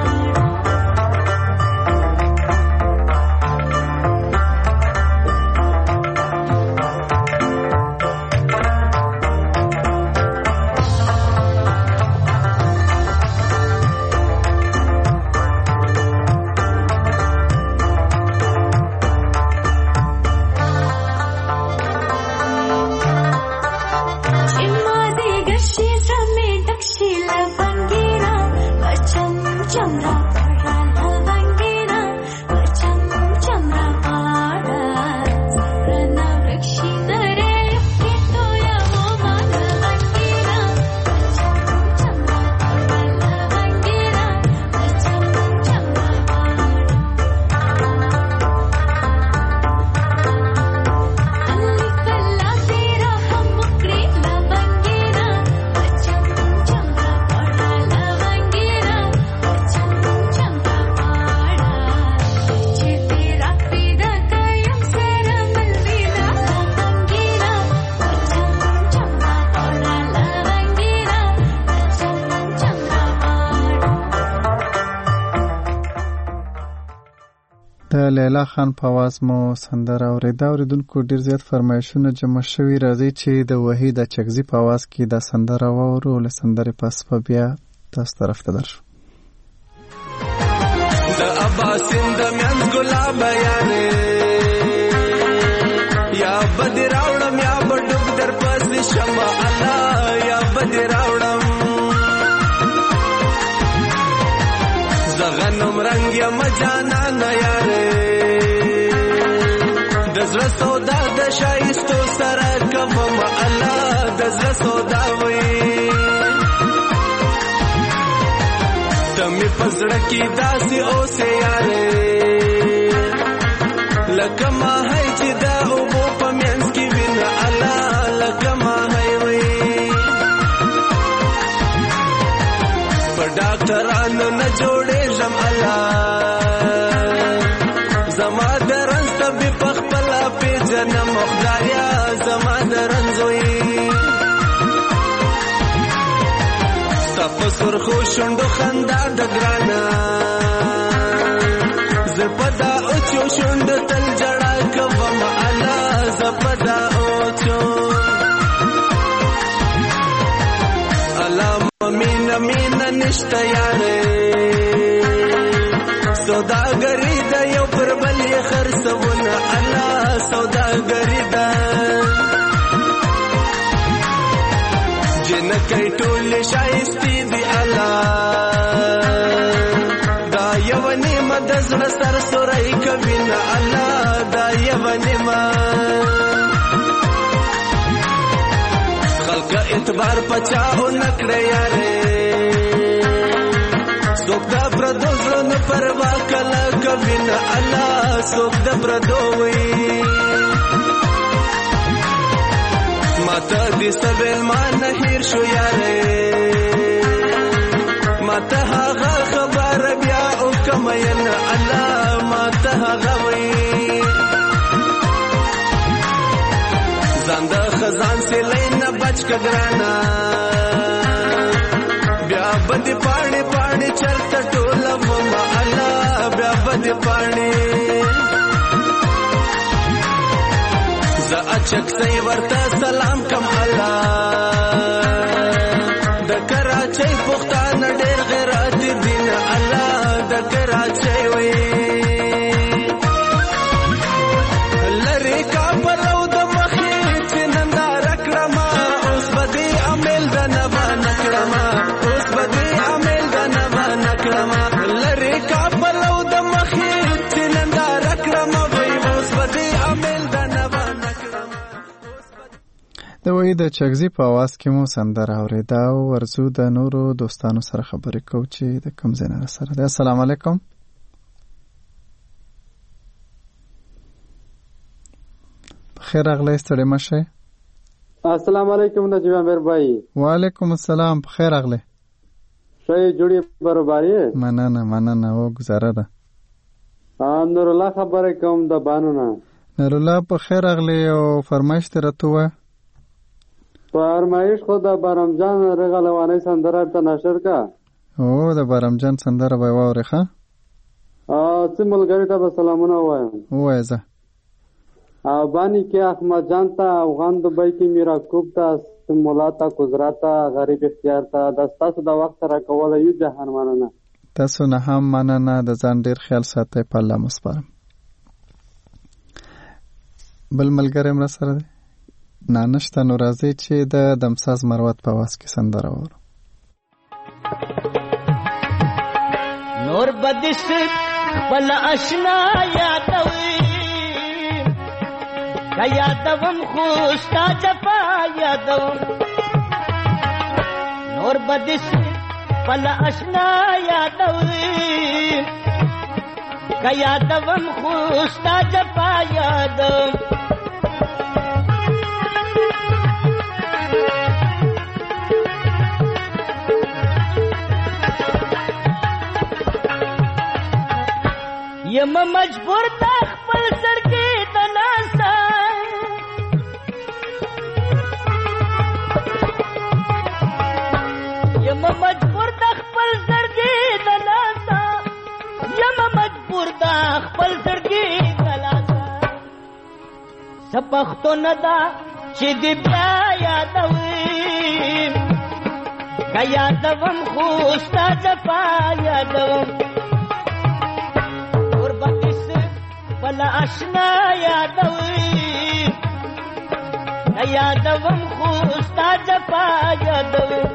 چې ما دې ګشي زمې ډکشي لونګینا پچم چمرا واړه لونګینا پچم چمرا واړه زرنا ورکشي درې کې تویا مو ما لونګینا پچم چمرا واړه لونګینا پچم چمرا واړه الله کلا تیرا هم وکړي لونګینا پچم چمرا واړه لونګینا پچم چمرا واړه چې تیرا پیدا کایم سره ملوینا لونګینا پچم چمرا واړه لونګینا پچم چمرا واړه. د لیلا خان په اواز مو سندره اورېده. اورېدونکو ډېر زیات فرمایشونه جمع شوي. راځي چې د وحید اچکزي په اواز کې دا سندره واورو. له سندرې پس به بیا تاسو طرف ته درشو. د عباسین د میان ګلاب یارې یا بدی راوړم یا بډوب در پسې شمه الله یا بدی راوړم زغنم رنگ یا مجانان یارې د زړه سودا د شایستو سره کوم الله د زړه سودا وي می پزړه کې داسې اوسې یارې لکه ما هی چې دا اوبو په منځ کې وینه الله لکه ما هی وي په ډاکټرانو نه جوړېږم الله زما د رنځ طبیب په خپله پېژنم خدایا زما د رنځوي ستا په سرخو شونډو خندا د ګرانه زه په دا اوچو شونډو تل جړا کوم الله زه په دا اوچو الله مینه مینه نشته یارې سوداګري د یو پر بل یې خرڅونه الله سوداګري ده جنکۍ ټولې شایستې دي الله دا یو نیمه د زړه سر سوری کوي نه الله دا یو نیمه خلک اعتبار پچاو نکړه یارې څوک د پردو زړونو پروا کله کوي نه الله څوک د پردو وي ماته دې سبل ما نه هیر شو یارې ماته هغه خبر بیا او کمین الله ماته هغه وي ځان د خزان سے لینا بچ کګرانا بیا بد پاڼې پاڼې چرته ټوله مما الله بیا بد پاڼې زه اچک سي ورته سلام کم الله د کراچۍ پښتانه ډېر غیرت دین الله د کراچۍ وي لری کابل او د مخې چې ننداره کړم اوس به دې عمل د نه باندې کړم اوس به دې عمل د نه باندې کړم لری کابل او د مخې چې ننداره کړم اوس به دې عمل د نه د وحید د چغزي په आवाज کې مو سندره اورېده او ورزو د نورو دوستانو سره خبرې کوو چې د کوم ځای نه سره ده. السلام علیکم. خیر راغلی ستړی مه شئ. السلام علیکم نجیب امیر بھائی. وعلیکم السلام. خیر راغلی. ښه یې جوړې برابرې. مننه مننه او گزاره ده. نور الله خبرې کوم د بانو نه. نور الله په خیر راغلی او فرمایش ته راته ووایه. فرمایش خو د بارمجان رغلوانۍ سندره ته نشر کا. او د بارمجان سندره به واورې ښه. څه ملګري ته به سلامونه ووایم. ووایه زه. بانی کې احمد جان ته افغان دبی کې میراکوب ته مولا ته کزرا ته غریب اختیار ته د ستاسو د وخت سره کوله یو جهان مننه. تاسو نه هم مننه. د ځان ډېر خیال ساتئ په الله مو سپارم. بل ملګری مره سره دی؟ نه نشته. نو راځئ چې د دمساز مروت په آواز کې سندره واورو. نور بدس بل اشنا یادوي کا یادوم خوستا جفا یادوم نور بدس بل اشنا یادوي کا یادوم خوستا جفا یادوم یم مجبور تا خپل سړکې ته ناستا یم مجبور تا خپل سړکې ته ناستا یم مجبور تا خپل سړکې ته ناستا سپختو نه دا چې دې بیا یادوي که یادوم خو ستا جفا یادوم بل اشنا یادوي یادوم خو ستا جفا یادوم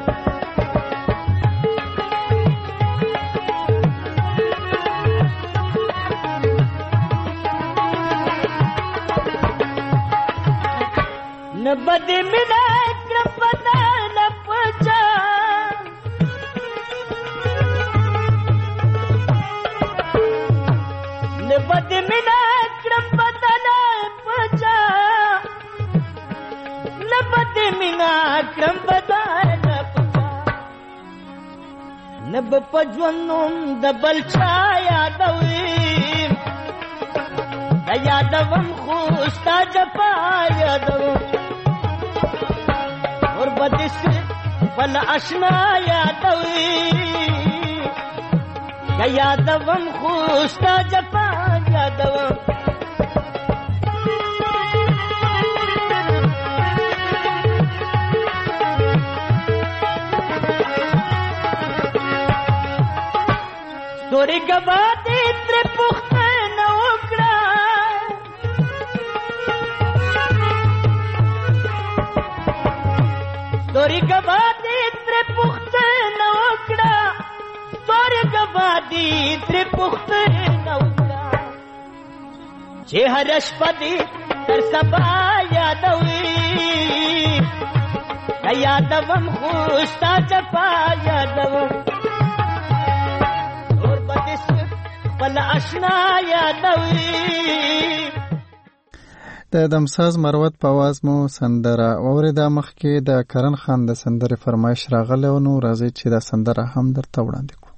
نبدی منا کرپتا نپچا نب پجونم د بلچا یادوي د یادوم خوستا جپا یادوم اور بدس بل آشنا یادوي د یادوم خوستا جپا یادوم دوری گبا دی تر پخته نوکڑا دوری گبا دی تر پخته نوکڑا دوری گبا دی تر پخته نوکڑا چه هرش پدی تر سبا یادوی یادوم خوشتا جپا یادوم د دمساز مروت په आवाज مو سندره اوریدا مخکې د کرن خان د سندره فرمایش راغله او نو راځي چې دا سندره هم درته وړاندې کړو.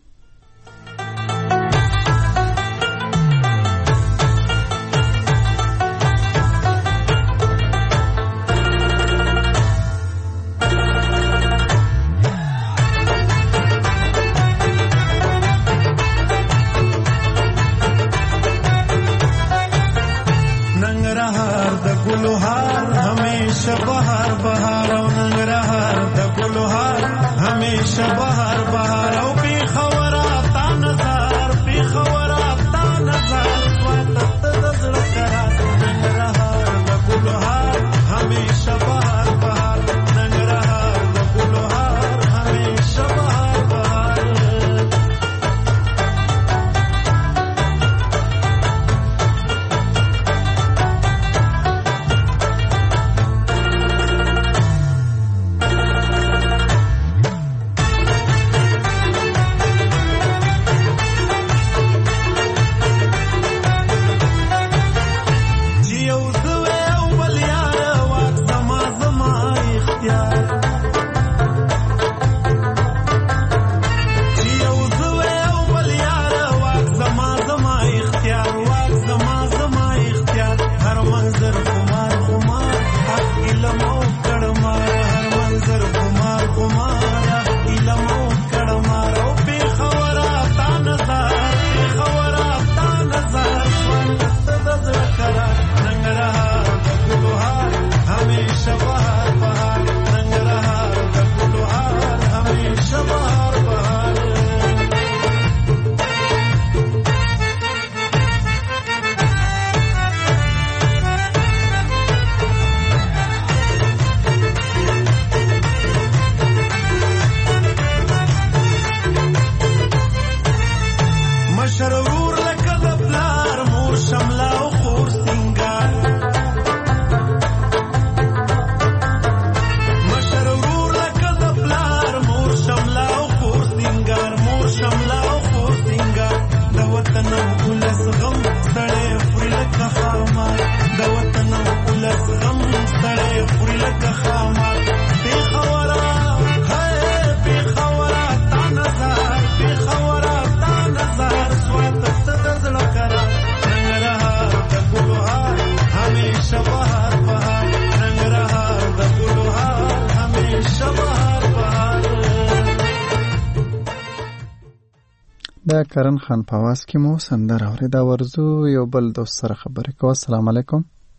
د کرن خان په आवाज کې مو سندره اورېدا. ورزو یو بل دوست سره خبرې کوو. السلام علیکم.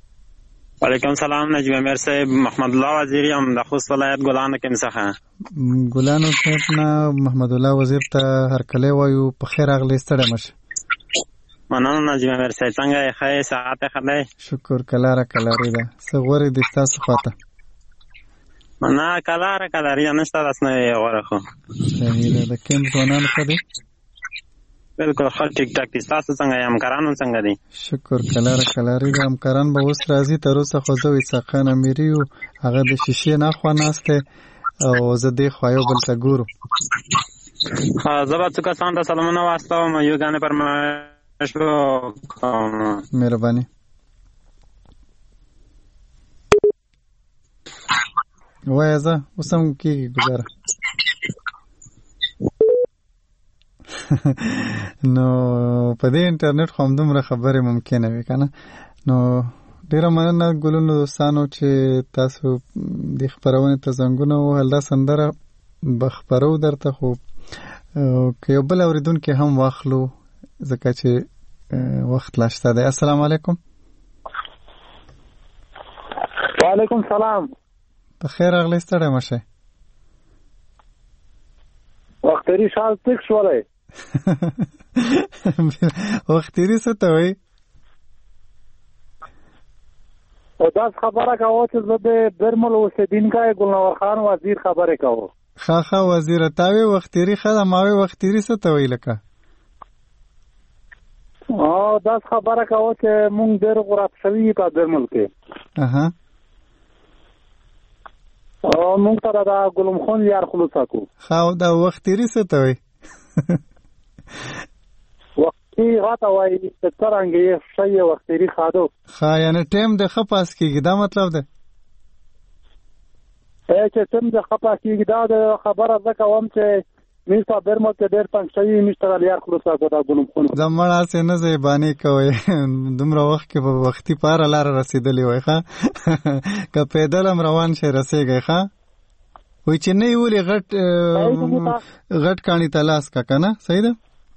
وعلیکم سلام. نجیب امیر صاحب، محمد الله وزیری هم د خوست ولایت ګلانو کې څخه. ګلانو کې نه محمد الله وزیر ته هر کله وایو په خیر اغلی ستړی مشه. مننه نجیب امیر صاحب، څنګه یې؟ ښه ساعت ښه دی؟ شکر. کلاره کلاري ده څه غوري د تاسو خواته؟ نه کلاره کلاري نشته، داس نه غوړه خو صحیح ده. د کوم ځوانان ښه دي؟ بالکل ښه ټیک ټاک دي. تاسو څنګه یې؟ همکارانو څنګه دي؟ شکر. کلاره کلاري ده. همکاران به اوس راځي. تر اوسه خو زه ویساقان امیري یو هغه د شیشې نه خوا ناسته او زه دې خوا یو بل ته ګورو. ها زه به څو کسانو ته سلامونه واستوم. یو ګانې فرمایش وکړم. مهرباني. وایه زه اوس هم کېږي ګزاره. نو په دې انټرنیټ خو همدومره خبرې ممکنه وي که نه. نو ډیره مننه ګلونو دوستانو چې تاسو د خپرونې ته زنګونه ووهل. دا سندره به خپرو درته، خو که یو بل اورېدونکی هم واخلو ځکه چې وخت لا شته دی. السلام علیکم. وعلیکم سلام. په خیر راغلی، ستړی مه شئ. وختري شال تک شولی. وختري څه ته وایي؟ او داس خبره کوو چې زه د برمل اوسېدونکی ګلنور خان وزیر خبرې کوو. ښه ښه وزیره، تا وی وختري ښه ده، ما وی وختري څه ته وایي لکه؟ او داس خبره کوو چې مونږ ډېر غراب شوي په برمل کې. اها. او مونږ ته دا ګلم خان یار خلوص کو. ښه، او دا وختري څه ته وایي؟ وختي غاته وایي چې څرنګه یې شی وختري خادو. ښه، یعنی ټیم د ښه پاس کېږي، دا مطلب ده؟ ای چې ټیم د ښه پاس کېږي، دا د خبره زه کوم چې موږ په برمل کې ډېر تنګ شوي، موږ ته یار خلوص کو دا ګلم خان. زه مړه هسې نه زیبانې کوئ، دومره وخت کې به وختي پاره لاره رسېدلې وای. ښه که پیدل هم روان شئ رسېږئ. ښه وایي چې نه یې ولې غټ غټ کاڼي ته لاس کا که نه؟ صحیح ده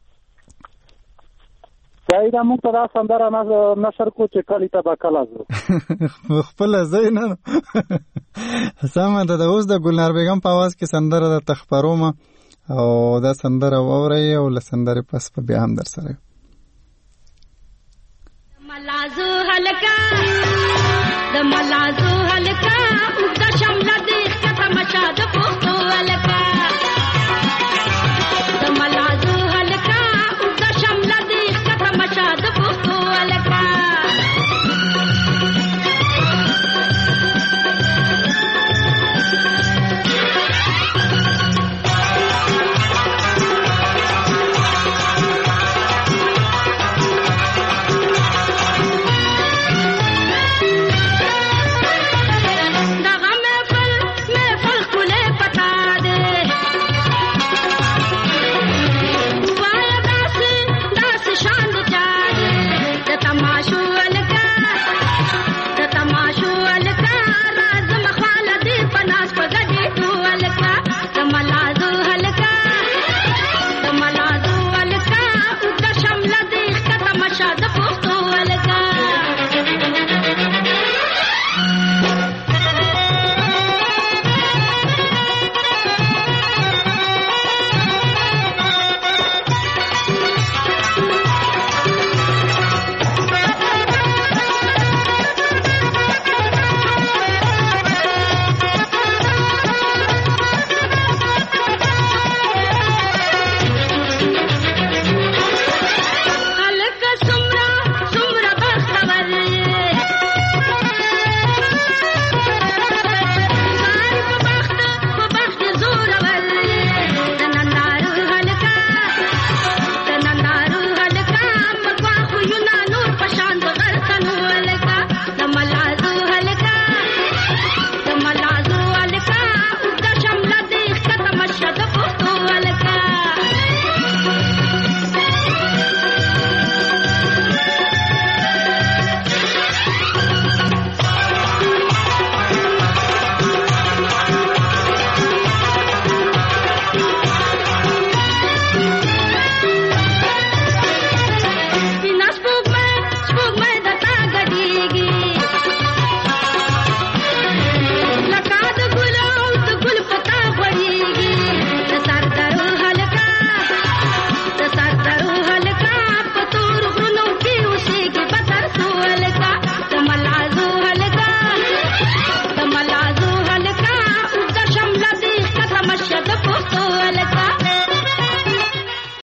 صحیح ده. موږ ته دا سندره نشر کو چې کلي ته به کله ځو. خپله ځئ نه سمه ده. اوس د ګلنار بیګم په اواز کې سندره درته خپرومه او دا سندره واورئ او له سندرې پس به بیا هم در سره ملازو هلکا د ملازو هلکا